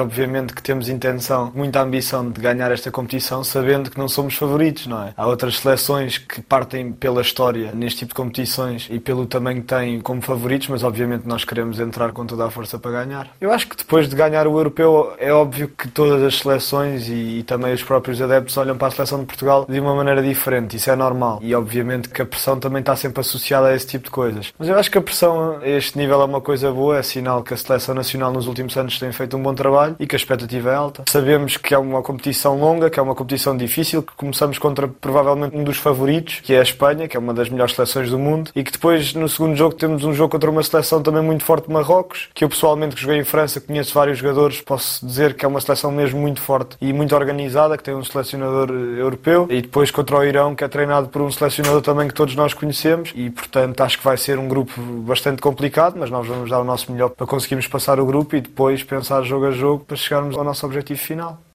Obviamente que temos intenção, muita ambição de ganhar esta competição, sabendo que não somos favoritos, não é? Há outras seleções que partem pela história neste tipo de competições e pelo tamanho que têm como favoritos, mas obviamente nós queremos entrar com toda a força para ganhar. Eu acho que depois de ganhar o europeu é óbvio que todas as seleções e também os próprios adeptos olham para a seleção de Portugal de uma maneira diferente, isso é normal. E obviamente que a pressão também está sempre associada a esse tipo de coisas. Mas eu acho que a pressão a este nível é uma coisa boa, é sinal que a seleção nacional nos últimos anos tem feito um bom trabalho e que a expectativa é alta. Sabemos que é uma competição longa, que é uma competição difícil, que começamos contra provavelmente um dos favoritos, que é a Espanha, que é uma das melhores seleções do mundo, e que depois no segundo jogo temos um jogo contra uma seleção também muito forte de Marrocos, que eu pessoalmente que joguei em França conheço vários jogadores, posso dizer que é uma seleção mesmo muito forte e muito organizada, que tem um selecionador europeu, e depois contra o Irão, que é treinado por um selecionador também que todos nós conhecemos, e portanto acho que vai ser um grupo bastante complicado, mas nós vamos dar o nosso melhor para conseguirmos passar o grupo e depois pensar jogo a jogo para chegarmos ao nosso objetivo final.